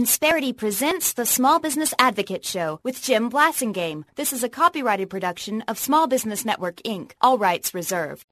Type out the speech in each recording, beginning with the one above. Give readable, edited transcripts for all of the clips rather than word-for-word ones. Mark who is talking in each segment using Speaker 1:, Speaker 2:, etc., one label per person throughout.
Speaker 1: Insperity presents the Small Business Advocate Show with Jim Blasingame. This is a copyrighted production of Small Business Network, Inc., all rights reserved.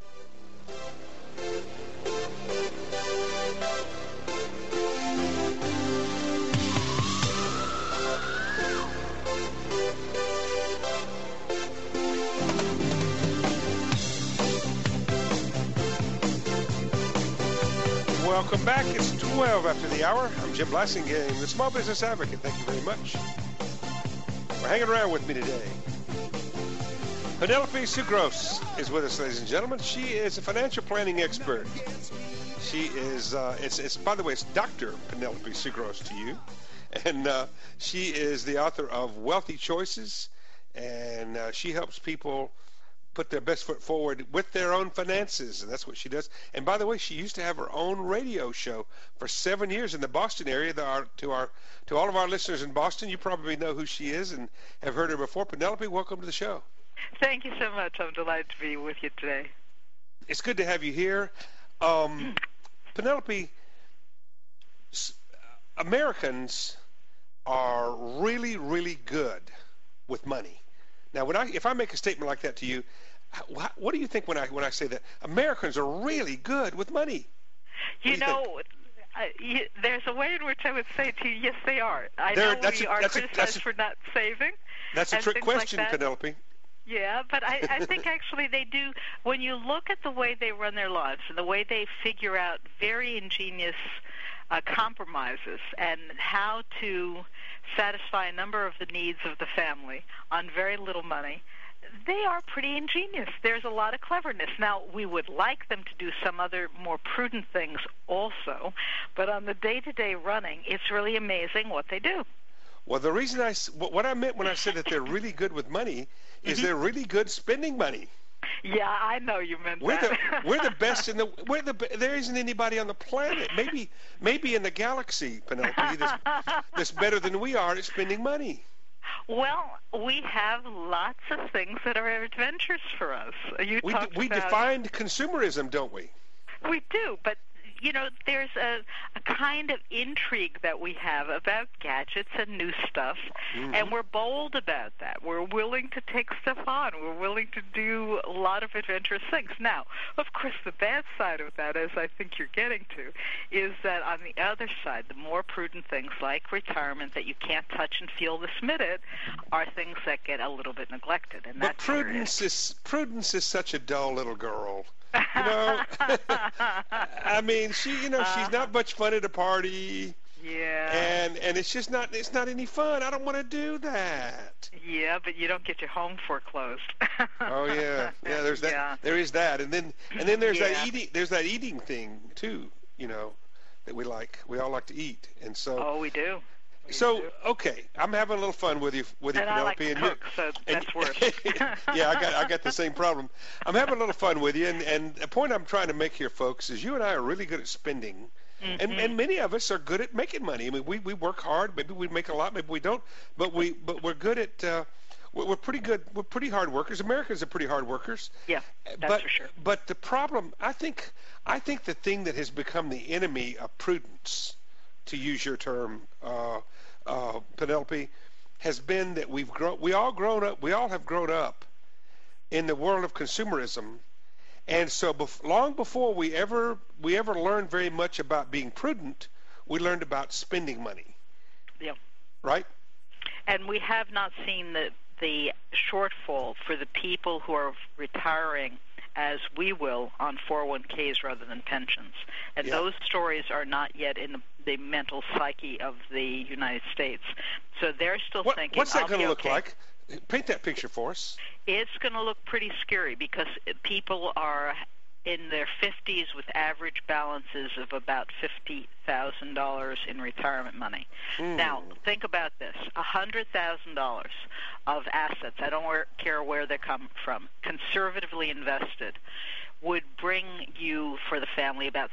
Speaker 2: Welcome back. It's 12 after the hour. I'm Jim Blasingame, the Small Business Advocate. Thank you very much for hanging around with me today. Penelope Sugros is with us, ladies and gentlemen. She is a financial planning expert. She is, by the way, it's Dr. Penelope Sugros to you. And she is the author of Wealthy Choices, and she helps people put their best foot forward with their own finances, and that's what she does. And by the way, she used to have her own radio show for 7 years in the Boston area. To all of our listeners in Boston, you probably know who she is and have heard her before. Penelope, welcome to the show.
Speaker 3: Thank you so much. I'm delighted to be with you today.
Speaker 2: It's good to have you here. Penelope, Americans are really, really good with money. Now, if I make a statement like that to you, what do you think when I say that? Americans are really good with money.
Speaker 3: You know, there's a way in which I would say to you, yes, they are. I know we are criticized for not saving.
Speaker 2: That's a trick question, like Penelope.
Speaker 3: Yeah, but I think actually they do. When you look at the way they run their lives and the way they figure out very ingenious compromises and how to satisfy a number of the needs of the family on very little money, they are pretty ingenious. There's a lot of cleverness. Now, we would like them to do some other more prudent things also, but on the day-to-day running, it's really amazing what they do.
Speaker 2: Well, the reason what I meant when I said that they're really good with money is they're really good spending money.
Speaker 3: Yeah, I know you meant that.
Speaker 2: We're the best there isn't anybody on the planet, maybe in the galaxy, Penelope, that's better than we are at spending money.
Speaker 3: Well, we have lots of things that are adventures for us.
Speaker 2: We defined consumerism, don't we?
Speaker 3: We do, but you know, there's a kind of intrigue that we have about gadgets and new stuff, and we're bold about that. We're willing to take stuff on. We're willing to do a lot of adventurous things. Now, of course, the bad side of that, as I think you're getting to, is that on the other side, the more prudent things like retirement that you can't touch and feel this minute are things that get a little bit neglected. And
Speaker 2: but prudence is such a dull little girl. You know, I mean, she's not much fun at a party.
Speaker 3: Yeah.
Speaker 2: And it's just not any fun. I don't want to do that.
Speaker 3: Yeah, but you don't get your home foreclosed.
Speaker 2: Oh yeah. Yeah, there's that. Yeah. There is that. And then there's that eating thing too, you know, that we like. We all like to eat. And so
Speaker 3: oh, we do.
Speaker 2: Okay, I'm having a little fun with you, Penelope.
Speaker 3: I like to cook, so that's worse.
Speaker 2: Yeah, I got the same problem. I'm having a little fun with you, and the point I'm trying to make here, folks, is you and I are really good at spending, and many of us are good at making money. I mean, we work hard. Maybe we make a lot, maybe we don't, but we're good at. We're pretty good. We're pretty hard workers. Americans are pretty hard workers.
Speaker 3: Yeah, that's for sure.
Speaker 2: But the problem, I think the thing that has become the enemy of prudence, to use your term, Penelope, has been that we all have grown up in the world of consumerism, and so long before we ever learned very much about being prudent, we learned about spending money.
Speaker 3: Yeah.
Speaker 2: Right.
Speaker 3: And we have not seen the shortfall for the people who are retiring as we will on 401ks rather than pensions. And those stories are not yet in the mental psyche of the United States. So they're still thinking,
Speaker 2: what's that going to look like? Paint that picture for us.
Speaker 3: It's going to look pretty scary because people are in their 50s with average balances of about $50,000 in retirement money. Now, think about this. $100,000 of assets, I don't care where they come from, conservatively invested, would bring you, for the family, about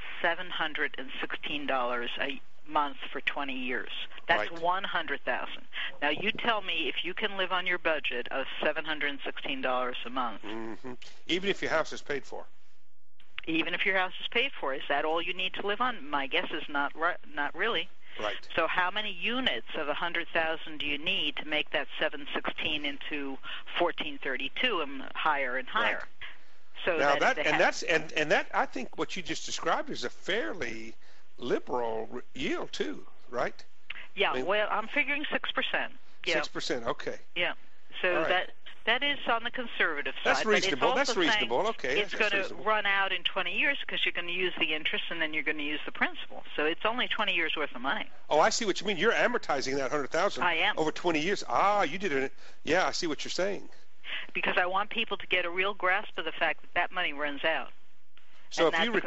Speaker 3: $716 a month for 20 years. That's right. $100,000. Now, you tell me if you can live on your budget of $716 a month.
Speaker 2: Even if your house is paid for.
Speaker 3: Even if your house is paid for, is that all you need to live on? My guess is not really.
Speaker 2: Right.
Speaker 3: So how many units of 100,000 do you need to make that 716 into 1432 and higher and higher?
Speaker 2: Right.
Speaker 3: So
Speaker 2: now
Speaker 3: that
Speaker 2: I think what you just described is a fairly liberal yield too, right?
Speaker 3: Yeah.
Speaker 2: I mean,
Speaker 3: well, I'm figuring 6%.
Speaker 2: 6%. Okay.
Speaker 3: Yeah. So
Speaker 2: right.
Speaker 3: that is on the conservative side.
Speaker 2: That's reasonable.
Speaker 3: But it's
Speaker 2: That's reasonable. Okay.
Speaker 3: It's going to run out in 20 years because you're going to use the interest and then you're going to use the principal. So it's only 20 years worth of money.
Speaker 2: Oh, I see what you mean. You're amortizing that 100,000
Speaker 3: I am.
Speaker 2: over 20 years. Ah, you did it. Yeah, I see what you're saying.
Speaker 3: Because I want people to get a real grasp of the fact that that money runs out.
Speaker 2: So if you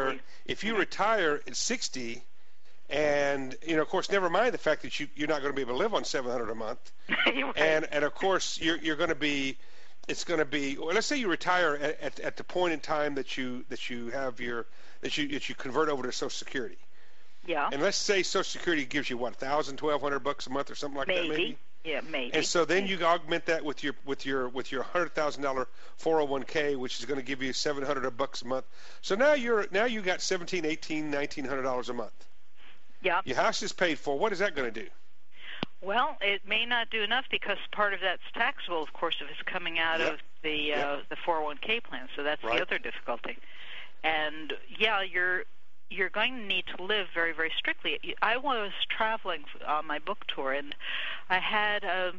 Speaker 2: retire at 60, and of course, never mind the fact that you're not going to be able to live on $700 a month,
Speaker 3: right.
Speaker 2: and of course you're going to be, it's going to be. Well, let's say you retire at the point in time that you have that you convert over to Social Security.
Speaker 3: Yeah.
Speaker 2: And let's say Social Security gives you what, $1,200 a month or something like that, maybe.
Speaker 3: Yeah, maybe.
Speaker 2: And so then you augment that with your $100,000 401k, which is going to give you $700 a month. So now you got $1,700, $1,800, $1,900 a month.
Speaker 3: Yeah.
Speaker 2: Your house is paid for. What is that going to do?
Speaker 3: Well, it may not do enough because part of that's taxable, of course, if it's coming out of the 401k plan. So that's the other difficulty. And yeah, you're going to need to live very, very strictly. I was traveling on my book tour, and I had a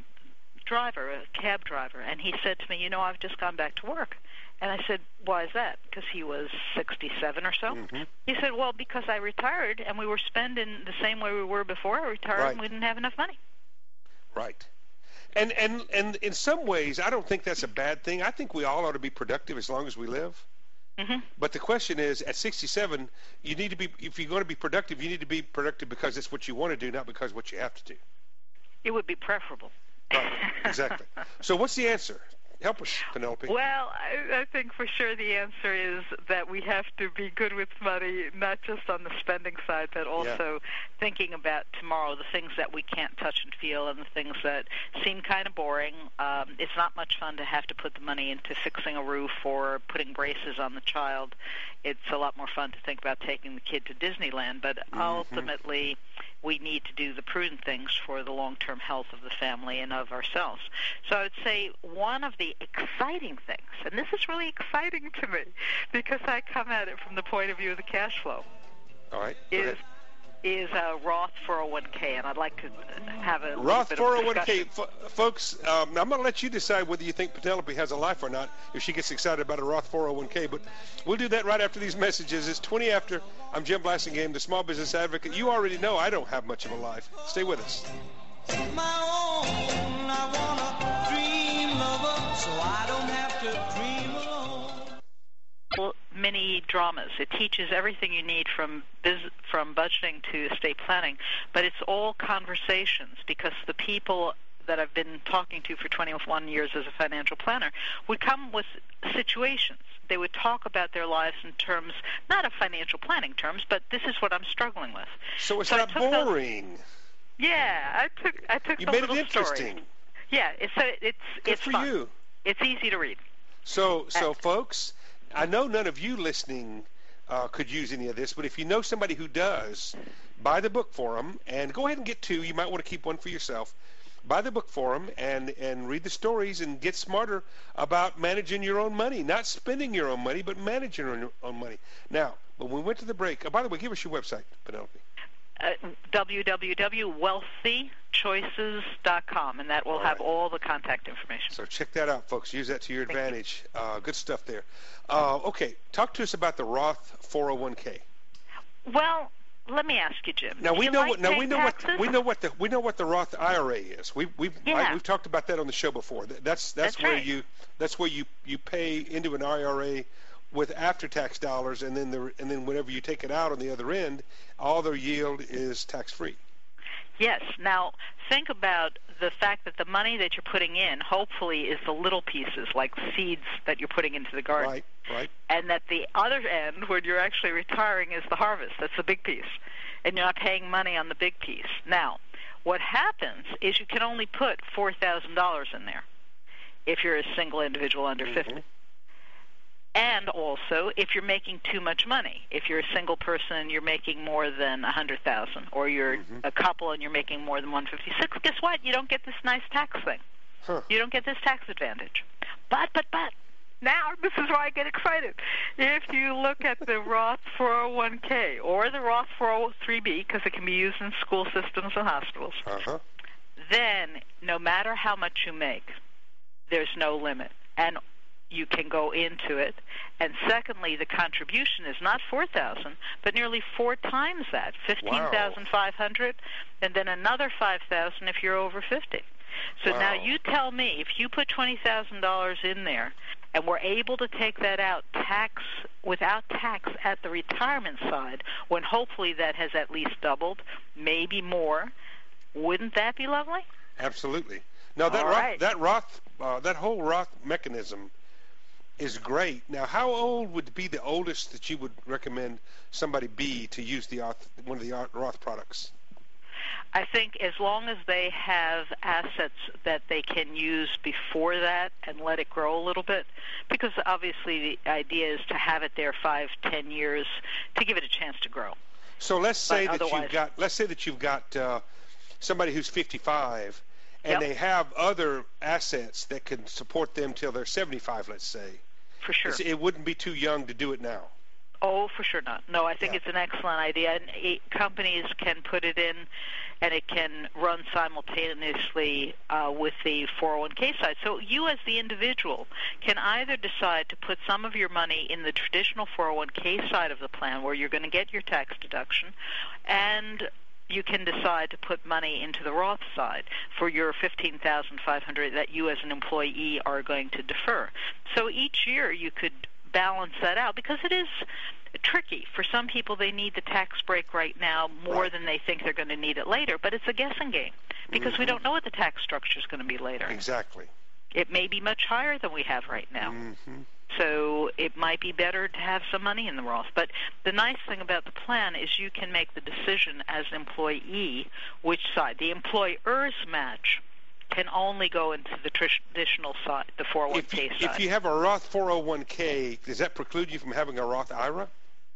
Speaker 3: cab driver, and he said to me, I've just gone back to work. And I said, why is that? Because he was 67 or so. Mm-hmm. He said, well, because I retired, and we were spending the same way we were before I retired, and we didn't have enough money.
Speaker 2: Right. And in some ways, I don't think that's a bad thing. I think we all ought to be productive as long as we live. Mm-hmm. But the question is, at 67, you need to be. If you're going to be productive, you need to be productive because it's what you want to do, not because what you have to do.
Speaker 3: It would be preferable.
Speaker 2: Right, exactly. So what's the answer? Help us, Penelope.
Speaker 3: Well, I think for sure the answer is that we have to be good with money, not just on the spending side, but also thinking about tomorrow, the things that we can't touch and feel and the things that seem kind of boring. It's not much fun to have to put the money into fixing a roof or putting braces on the child. It's a lot more fun to think about taking the kid to Disneyland, but ultimately we need to do the prudent things for the long-term health of the family and of ourselves. So I would say one of the exciting things, and this is really exciting to me because I come at it from the point of view of the cash flow.
Speaker 2: All right.
Speaker 3: Is a Roth 401k, and I'd like to have a
Speaker 2: Roth
Speaker 3: little bit
Speaker 2: 401k, folks. I'm going to let you decide whether you think Penelope has a life or not if she gets excited about a Roth 401k. But we'll do that right after these messages. It's 20 after. I'm Jim Blassingame, the Small Business Advocate. You already know I don't have much of a life. Stay with us.
Speaker 4: My own, I wanna dream lover, so I don't have to dream alone.
Speaker 3: Mini dramas. It teaches everything you need from budgeting to estate planning, but it's all conversations because the people that I've been talking to for 21 years as a financial planner would come with situations. They would talk about their lives in terms, not of financial planning terms, but this is what I'm struggling with.
Speaker 2: So it's not boring.
Speaker 3: I took
Speaker 2: you
Speaker 3: the
Speaker 2: made
Speaker 3: little
Speaker 2: it interesting.
Speaker 3: Story. Yeah, it's
Speaker 2: good for
Speaker 3: fun.
Speaker 2: You.
Speaker 3: It's easy to read.
Speaker 2: So folks, I know none of you listening could use any of this, but if you know somebody who does, buy the book for them, and go ahead and get two. You might want to keep one for yourself. Buy the book for them and read the stories and get smarter about managing your own money, not spending your own money, but managing your own money. Now, when we went to the break, by the way, give us your website, Penelope.
Speaker 3: www.wealthychoices.com, and that will have all the contact information.
Speaker 2: So check that out, folks. Use that to your advantage. Good stuff there. Okay, talk to us about the Roth 401k.
Speaker 3: Well, let me ask you, Jim.
Speaker 2: Now we know what the Roth IRA is. We've talked about that on the show before. That's where
Speaker 3: right.
Speaker 2: you pay into an IRA with after-tax dollars, and then whenever you take it out on the other end, all the yield is tax-free.
Speaker 3: Yes. Now, think about the fact that the money that you're putting in, hopefully, is the little pieces, like seeds that you're putting into the garden.
Speaker 2: Right.
Speaker 3: And that the other end, when you're actually retiring, is the harvest. That's the big piece. And you're not paying money on the big piece. Now, what happens is you can only put $4,000 in there if you're a single individual under 50. And also, if you're making too much money, if you're a single person and you're making more than $100,000, or you're a couple and you're making more than $156,000, guess what? You don't get this nice tax thing.
Speaker 2: Huh.
Speaker 3: You don't get this tax advantage. But, now this is why I get excited. If you look at the Roth 401k or the Roth 403b, because it can be used in school systems and hospitals, then no matter how much you make, there's no limit. And you can go into it. And secondly, the contribution is not $4,000, but nearly 4 times that, $15,500, and then another $5,000 if you're over 50. So now you tell me, if you put $20,000 in there, and we're able to take that out without tax at the retirement side, when hopefully that has at least doubled, maybe more, wouldn't that be lovely?
Speaker 2: Absolutely. Now that whole Roth mechanism is great. Now, how old would be the oldest that you would recommend somebody be to use one of the Roth products?
Speaker 3: I think as long as they have assets that they can use before that and let it grow a little bit, because obviously the idea is to have it there 5-10 years to give it a chance to grow.
Speaker 2: So let's say that you've got somebody who's 55 and they have other assets that can support them till they're 75, let's say.
Speaker 3: For sure.
Speaker 2: It wouldn't be too young to do it now.
Speaker 3: Oh, for sure not. No, I think it's an excellent idea. And companies can put it in, and it can run simultaneously with the 401k side. So you as the individual can either decide to put some of your money in the traditional 401k side of the plan where you're going to get your tax deduction, and you can decide to put money into the Roth side for your $15,500 that you as an employee are going to defer. So each year you could balance that out, because it is tricky. For some people, they need the tax break right now more than they think they're going to need it later, but it's a guessing game because we don't know what the tax structure is going to be later.
Speaker 2: Exactly.
Speaker 3: It may be much higher than we have right now. So it might be better to have some money in the Roth. But the nice thing about the plan is you can make the decision as an employee which side. The employer's match can only go into the traditional side, the 401k side.
Speaker 2: If you have a Roth 401k, does that preclude you from having a Roth IRA?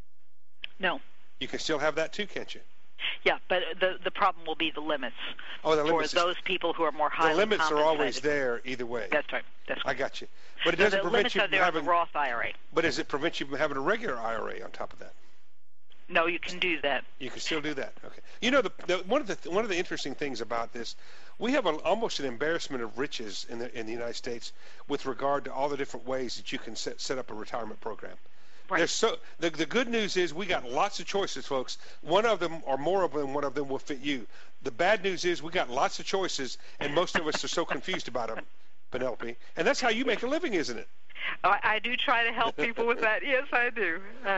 Speaker 3: No.
Speaker 2: You can still have that too, can't you?
Speaker 3: Yeah, but the problem will be the limits.
Speaker 2: Oh, the limits.
Speaker 3: For those people who are more highly compensated.
Speaker 2: The limits are always there either way.
Speaker 3: That's right.
Speaker 2: I got you. But it doesn't prevent you from having
Speaker 3: a Roth IRA.
Speaker 2: But does it prevent you from having a regular IRA on top of that?
Speaker 3: No, you can do that.
Speaker 2: You can still do that. Okay. You know, one of the interesting things about this, we have almost an embarrassment of riches in the United States with regard to all the different ways that you can set up a retirement program.
Speaker 3: Right.
Speaker 2: The good news is we got lots of choices, folks. One of them, or more of them, one of them will fit you. The bad news is we got lots of choices, and most of us are so confused about them, Penelope. And that's how you make a living, isn't it?
Speaker 3: I do try to help people with that. Yes, I do.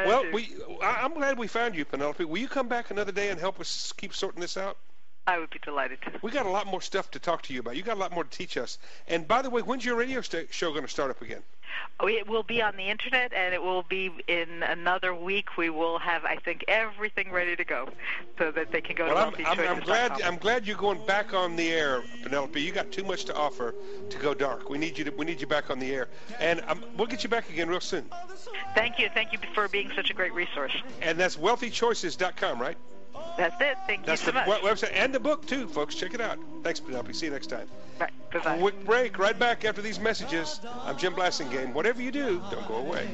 Speaker 2: I'm glad we found you, Penelope. Will you come back another day and help us keep sorting this out?
Speaker 3: I would be delighted to.
Speaker 2: We got a lot more stuff to talk to you about. You got a lot more to teach us. And by the way, when's your radio show going to start up again?
Speaker 3: Oh, it will be on the internet, and it will be in another week. We will have, I think, everything ready to go, so that they can go to wealthychoices.com.
Speaker 2: I'm glad you're going back on the air, Penelope. You got too much to offer to go dark. We need you back on the air, and we'll get you back again real soon.
Speaker 3: Thank you for being such a great resource.
Speaker 2: And that's wealthychoices.com, right?
Speaker 3: That's it. Thank you so much.
Speaker 2: That's the website and the book, too, folks. Check it out. Thanks, Penelope. See you next time.
Speaker 3: Bye. Bye-bye.
Speaker 2: Quick break. Right back after these messages. I'm Jim Blasingame. Whatever you do, don't go away.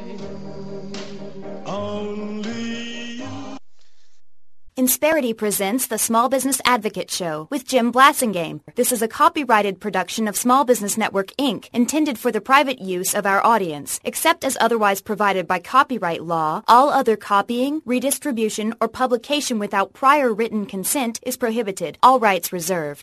Speaker 1: Insperity presents the Small Business Advocate Show with Jim Blasingame. This is a copyrighted production of Small Business Network, Inc., intended for the private use of our audience. Except as otherwise provided by copyright law, all other copying, redistribution, or publication without prior written consent is prohibited. All rights reserved.